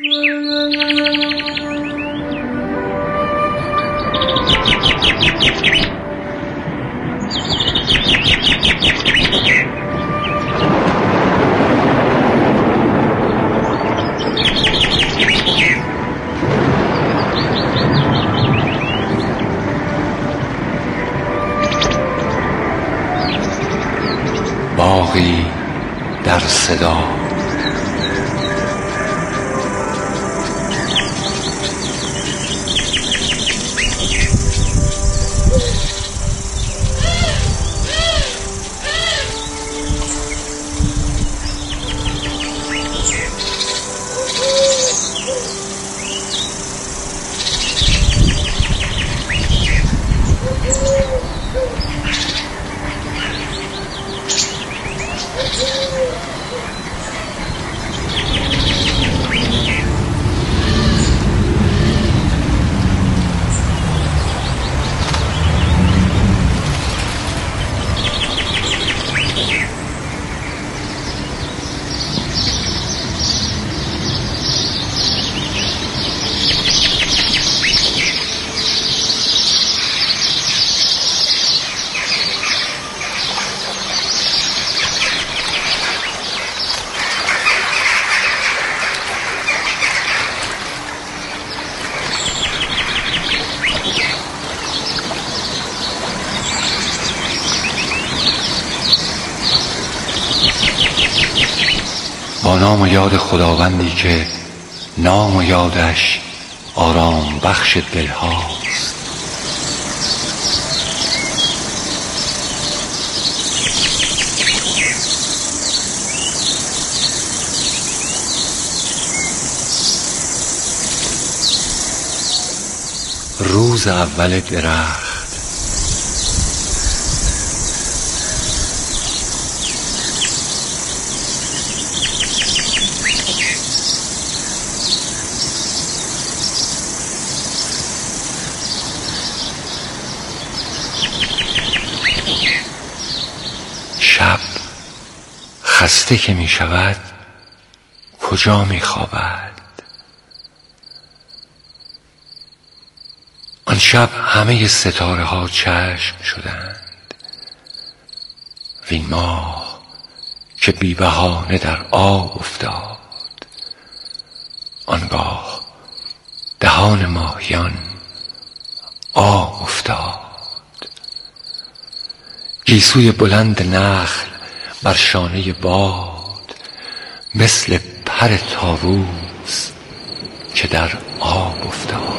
باغی در صدا با نام و یاد خداوندی که نام و یادش آرام بخش دلهاست. روز اول درخت شب خسته که می شود کجا می خوابد؟ آن شب همه ستاره ها چشم شدند وین ماه که بی بهانه در آب افتاد. آنگاه دهان ماهیان آب افتاد. گیسوی بلند نخل بر شانه باد مثل پر طاووس که در آب افتاد.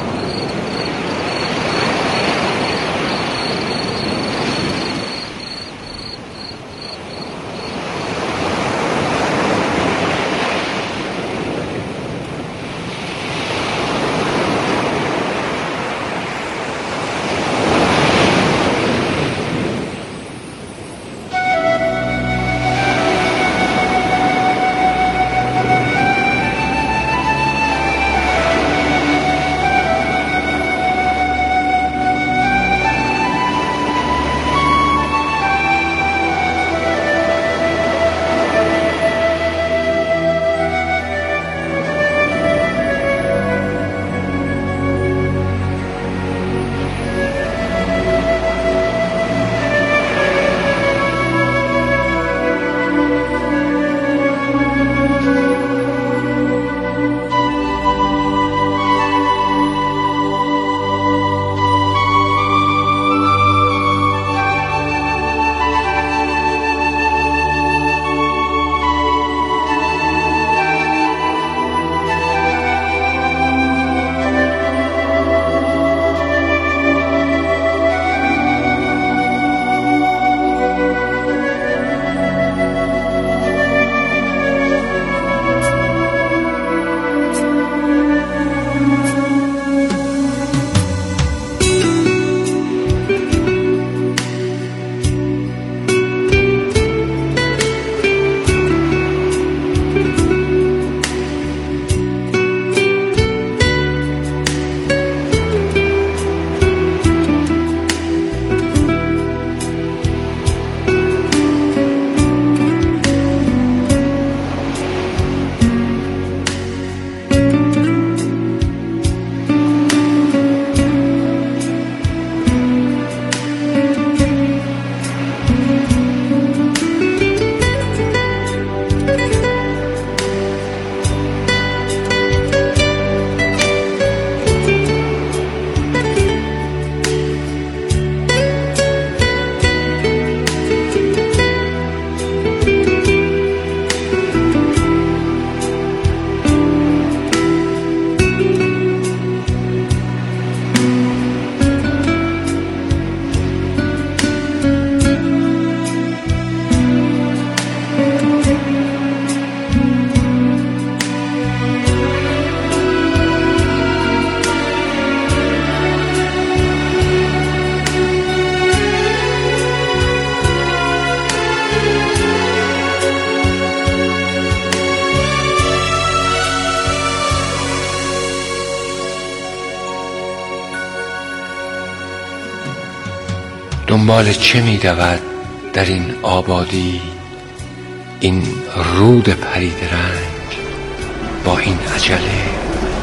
دنبال چه می‌دود در این آبادی این رود پرید رنگ با این عجله؟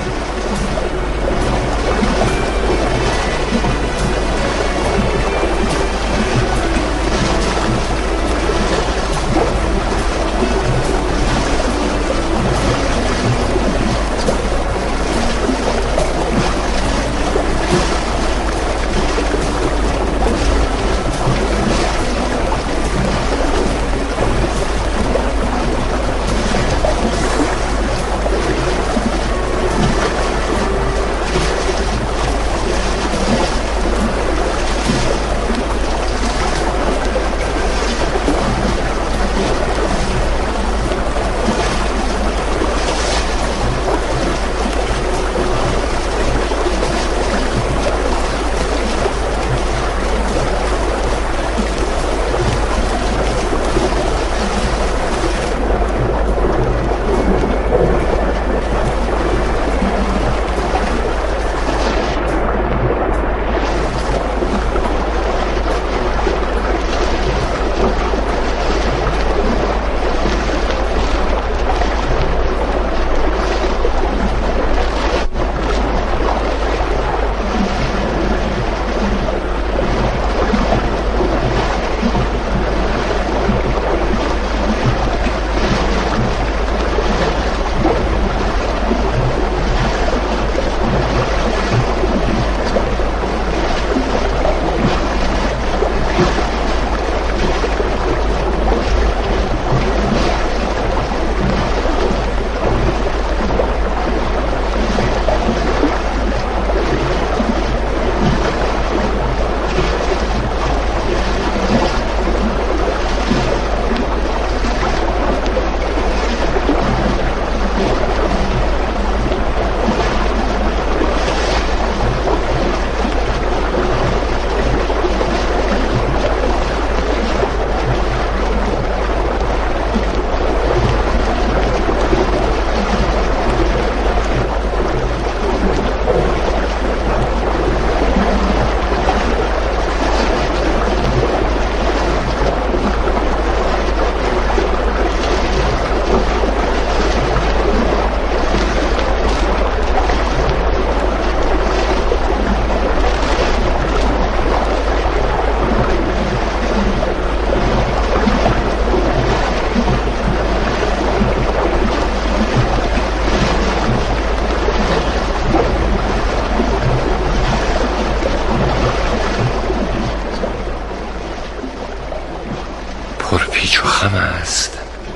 پرپیچ و خم است،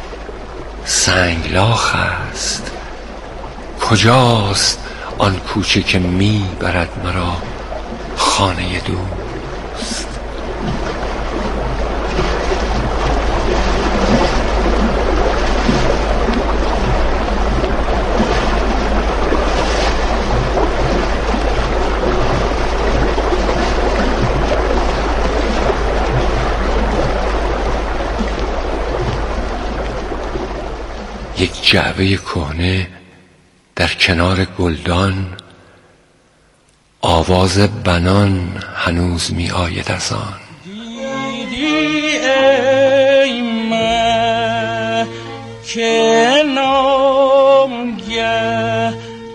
سنگلاخ است. کجاست آن کوچه که می برد مرا خانه دوست؟ یک جعبه کهنه در کنار گلدان، آواز بنان هنوز می آید از آن. دیدی ای مه که نامگه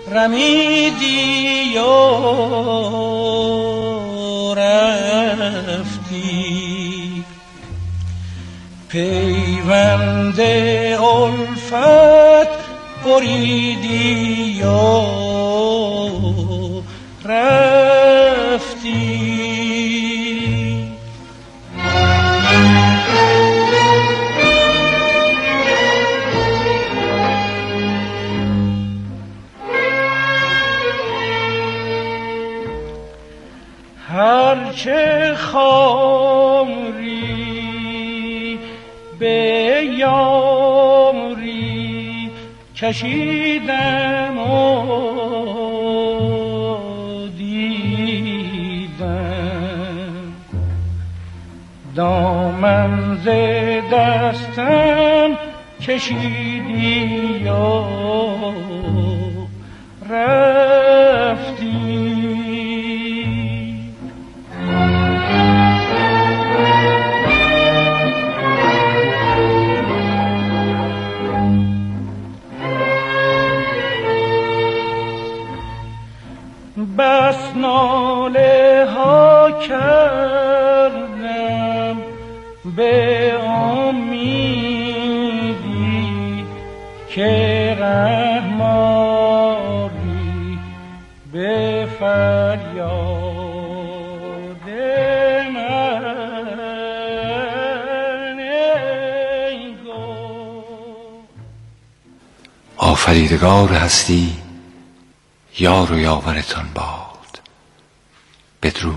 رمیدی و رفتی، پیوند الفت بریدی و رفتی. هرچه خامری به یامری کشیدم و دیدم، دامن ز دستم کشیدی و رفتی. بس ناله ها کردم به امیدی که رحماری به فریاد آفریدگار هستی یار و یاورتان باد. بدرود.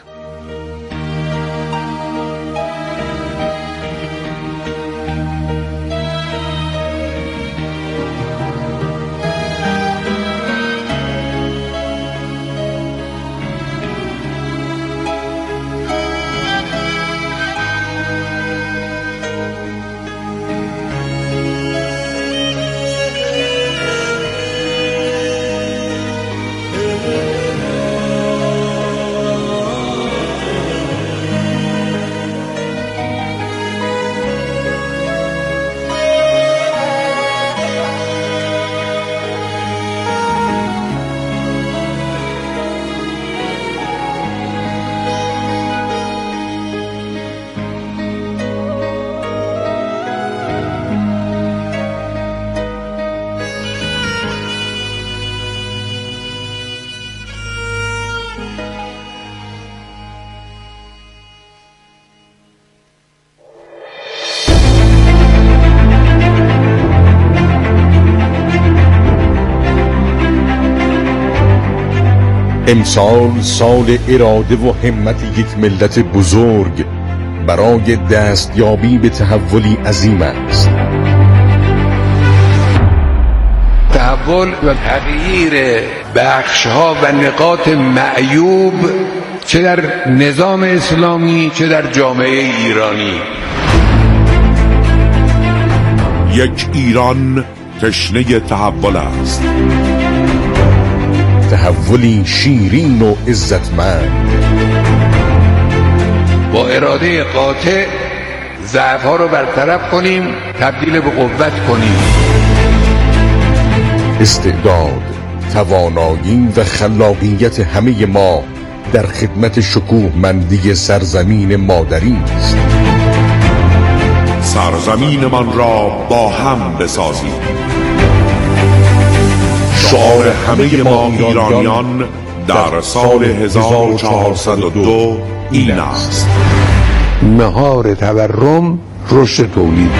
امسال سال اراده و همت یک ملت بزرگ برای دستیابی به تحولی عظیم است. تحول و تغییر بخش‌ها و نقاط معیوب چه در نظام اسلامی چه در جامعه ایرانی. یک ایران تشنه تحول است، تحولی شیرین و عزتمند. با اراده قاطع ضعف‌ها رو برطرف کنیم، تبدیل به قوت کنیم. استعداد، توانایی و خلاقیت همه ما در خدمت شکوهمندی سرزمین مادری است. سرزمینمان را با هم بسازیم. شعار همه ما ایرانیان در سال 1402 این است: مهار تورم، رشد تولید.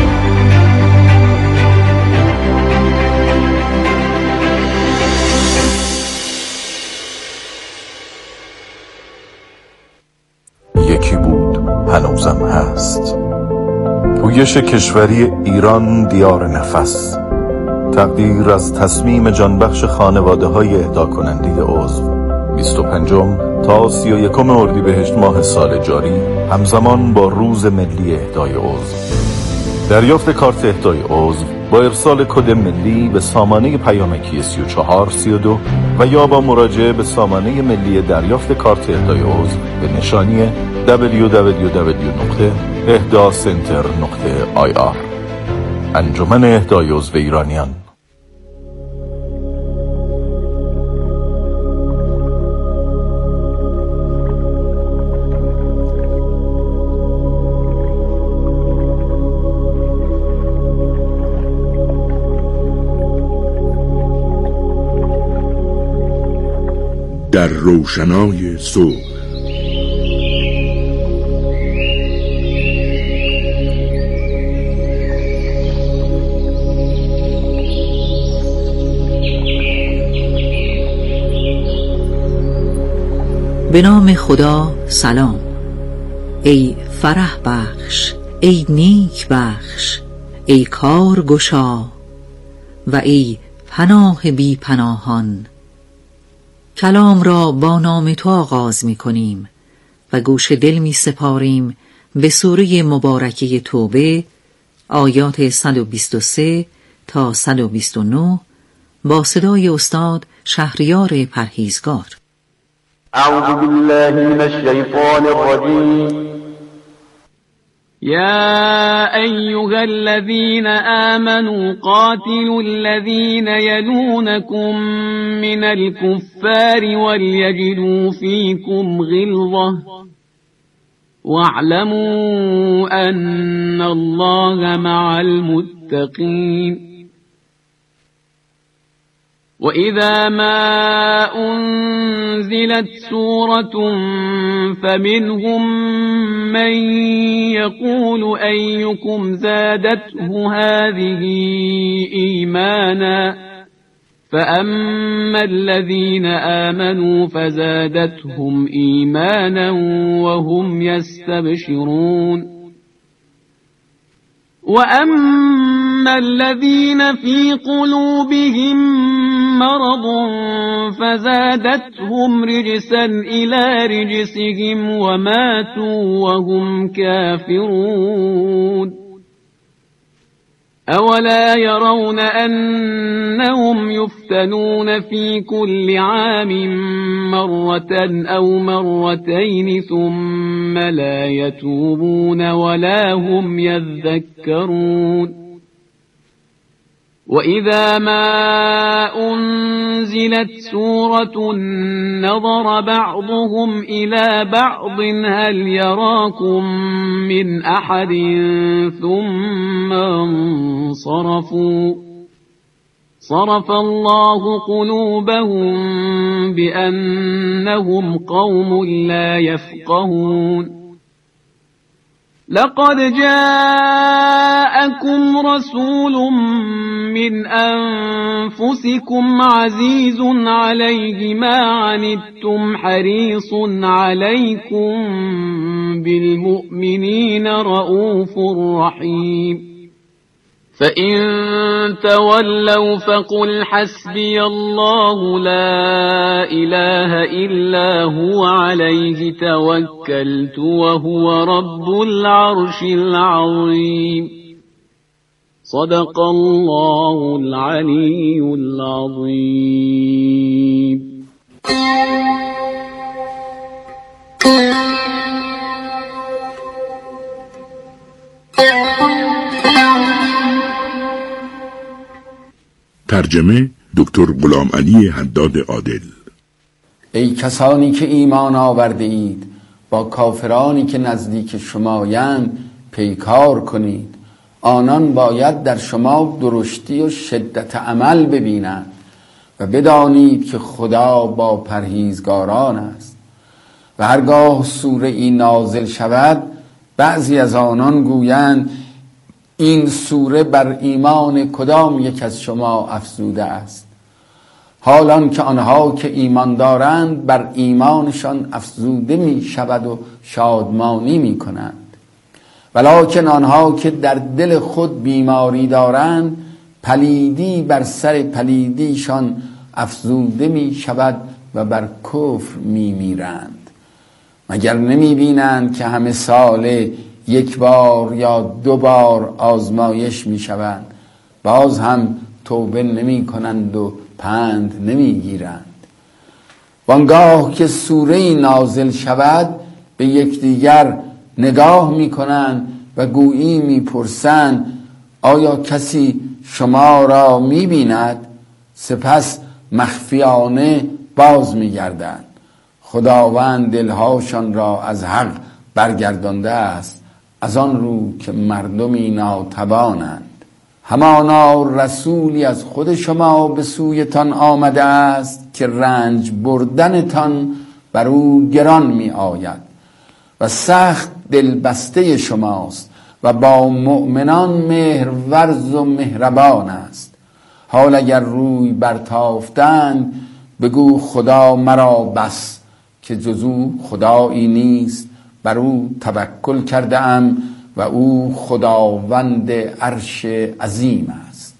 یکی بود هنوزم هست. پویش کشوری ایران دیار نفس. تقدیر از تصمیم جانبخش خانواده‌های اهدا کننده عضو 25 تا 31 اردیبهشت ماه سال جاری همزمان با روز ملی اهدای عضو. دریافت کارت اهدای عضو با ارسال کد ملی به سامانه پیامکی 3432 و یا با مراجعه به سامانه ملی دریافت کارت اهدای عضو به نشانی www.ehdacenter.ir. انجمن اهدای عضو ایرانیان. در روشنای صبح. به نام خدا. سلام. ای فرح بخش، ای نیک بخش، ای کار گشا و ای پناه بی پناهان. کلام را با نام تو آغاز می کنیم و گوش دل می سپاریم به سوره مبارکه توبه آیات 123 تا 129 با صدای استاد شهریار پرهیزگار. اعوذ بالله من الشیطان الرجیم. يا أيها الذين آمنوا قاتلوا الذين يلونكم من الكفار وليجدوا فيكم غلظة واعلموا أن الله مع المتقين وإذا ما أنزلت سورة فمنهم من يقول أيكم زادته هذه إيمانا فأما الذين آمنوا فزادتهم إيمانا وهم يستبشرون وأما الذين في قلوبهم مرض فزادتهم رجسا إلى رجسهم وماتوا وهم كافرون أولا يرون أنهم يفتنون في كل عام مرة أو مرتين ثم لا يتوبون ولا هم يذكرون وإذا ما أنزلت سورة نظر بعضهم إلى بعض هل يراكم من أحد ثم انصرفوا صرف الله قلوبهم بأنهم قوم لا يفقهون لقد جاءكم رسول من أنفسكم عزيز عليه ما عنتم حريص عليكم بالمؤمنين رؤوف رحيم فإن تولوا فقل حسبي الله لا إله إلا هو عليه توكلت وهو رب العرش العظيم صدق الله العلي العظيم. ترجمه دکتر غلام علی حداد عادل. ای کسانی که ایمان آورده اید با کافرانی که نزدیک شمایند پیکار کنید. آنان باید در شما درشتی و شدت عمل ببینند و بدانید که خدا با پرهیزگاران است. و هرگاه سوره ای نازل شود بعضی از آنان گویند این سوره بر ایمان کدام یک از شما افزوده است، حالان که آنها که ایمان دارند بر ایمانشان افزوده می شود و شادمانی می کنند. ولکن آنها که در دل خود بیماری دارند پلیدی بر سر پلیدیشان افزوده می شود و بر کفر می میرند. مگر نمی بینند که همه ساله یک بار یا 2 بار آزمایش می شوند، باز هم توبه نمی کنند و پند نمی گیرند. وانگاه که سوره نازل شود به یکدیگر نگاه می کنند و گویی می پرسند آیا کسی شما را می بیند؟ سپس مخفیانه باز می گردند. خداوند دلهاشان را از حق برگردانده است، از آن رو که مردمی ناتوانند. همانا رسولی از خود شما به سویتان آمده است که رنج بردنتان بر او گران می آید و سخت دلبسته شماست و با مؤمنان مهرورز و مهربان است. حال اگر روی برتافتند بگو خدا مرا بس که جز او خدایی نیست، بر او توکل کرده ام و او خداوند عرش عظیم است.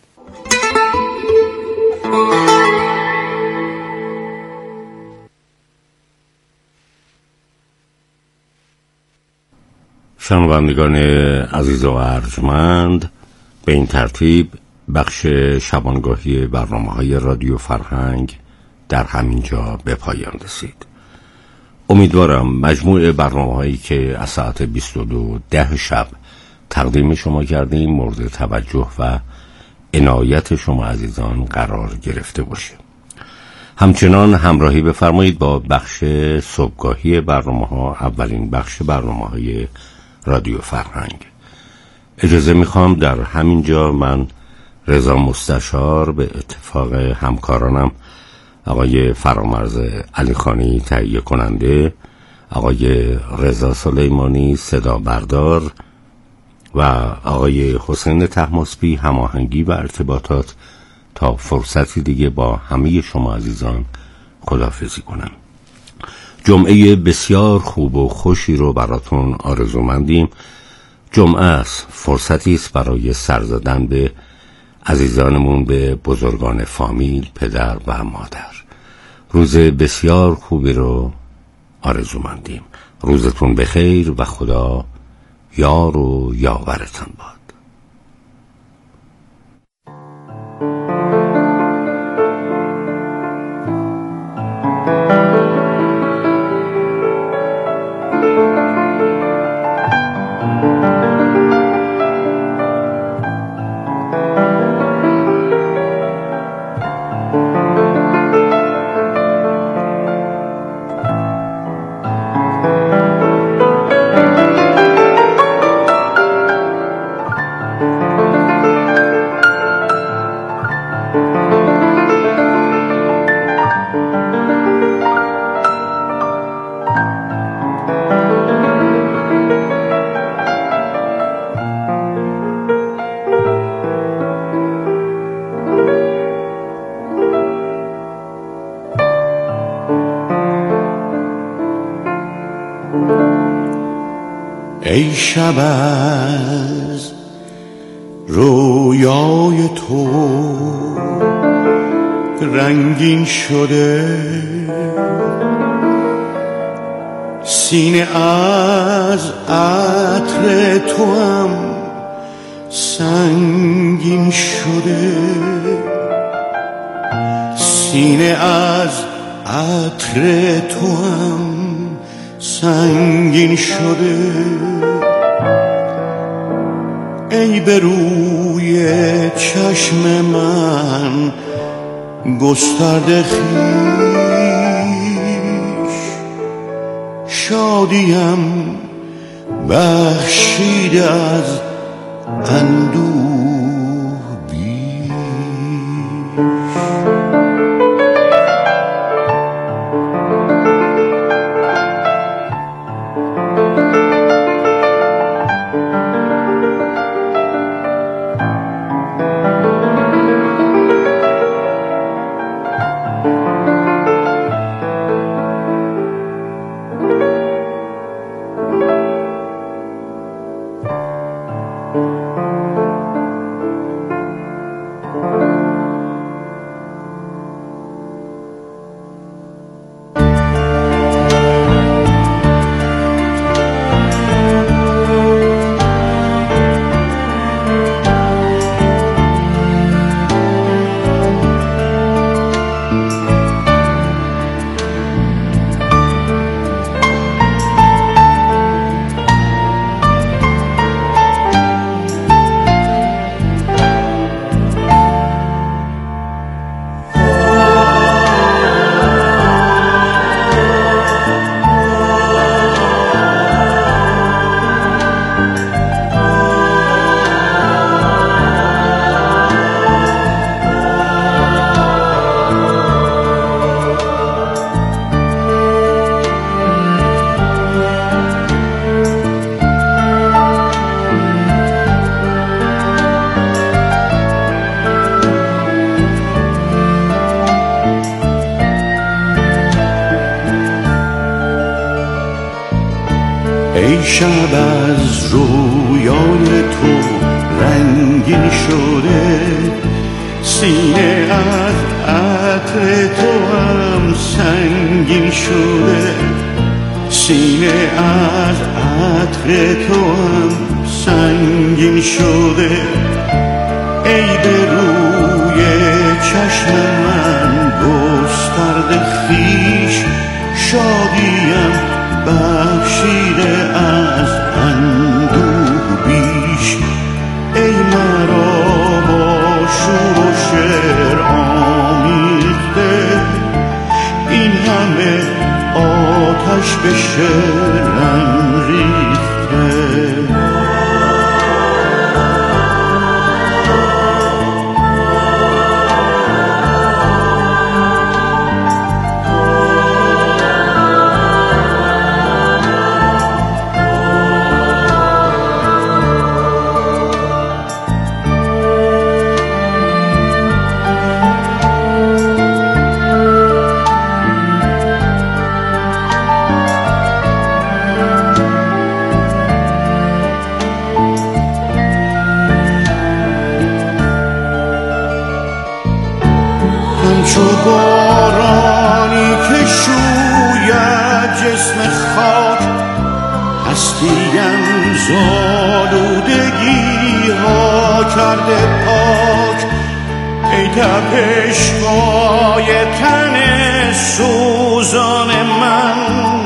شنوندگان عزیز و ارجمند، به این ترتیب بخش شبانگاهی برنامه‌های رادیو فرهنگ در همین جا به پایان رسید. امیدوارم مجموع برنامه‌هایی که از ساعت 22:10 شب تقدیم شما کردیم مورد توجه و عنایت شما عزیزان قرار گرفته باشه. همچنان همراهی بفرمایید با بخش صبحگاهی برنامه‌ها، اولین بخش برنامه‌های رادیو فرهنگ. اجازه میخوام در همین جا من رضا مستشار به اتفاق همکارانم آقای فرامرز علیخانی تهیه کننده، آقای رضا سلیمانی صدا بردار و آقای حسین طهماسبی هماهنگی و ارتباطات تا فرصتی دیگه با همه شما عزیزان خداحافظی کنم. جمعه بسیار خوب و خوشی رو براتون آرزومندیم. جمعه است، فرصتی است برای سر زدن به عزیزانمون، به بزرگان فامیل، پدر و مادر. روز بسیار خوبی رو آرزومندیم. روزتون بخیر و خدا یار و یاورتان باد. ای شب از رویای تو رنگین شده، سینه از عطر تو هم سنگین شده، سینه از عطر تو هم سنگین شده. ای به روی چشم من گسترده خویش، شادیم بخشیده از اندوه بیش. ای شب از رویای تو رنگین شده، سینه از عطر تو هم سنگین شده، سینه از عطر تو هم سنگین شده. ای به روی چشم من گسترده خویش، شادیم آتش به شعرم ریخته. همچو بارانی که شوید جسم خاک، هستیم زالودگی ها کرده پاک. ای تپش‌های تن سوزان من،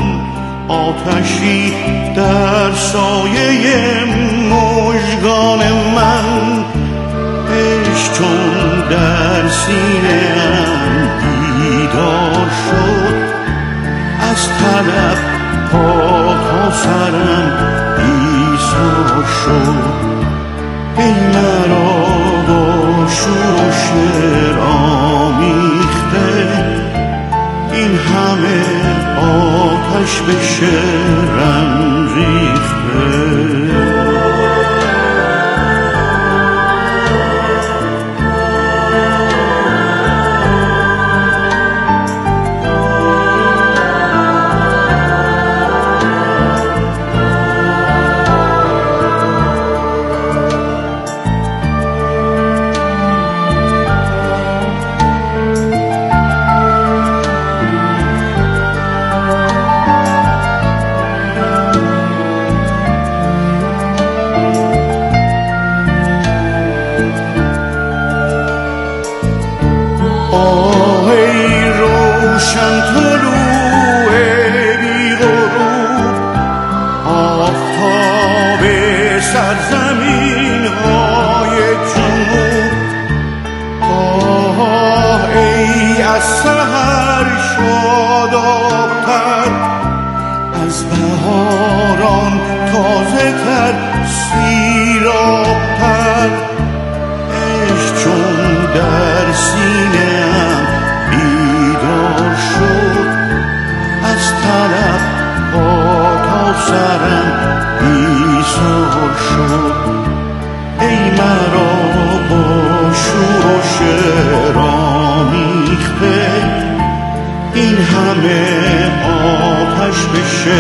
آتشی در سایه مژگان من. عشق چون در سینه‌ام بیدار شد، از طلب پا تا سرم ایثار شد. ای مرا با شور و شعر آمیخته، این همه آتش به شعرم ریخته. ای روشن طلوع بی غروب، آفتاب سرزمین های جنوب. ای از سحر شاداب‌تر، از بهاران تازه تر سیراب‌تر. عشق چون در سینه‌ام بیدار شد، از طلب پا تا سرم ایثار شد. ای مرا با شور و شعر آمیخته، این همه آتش به شعر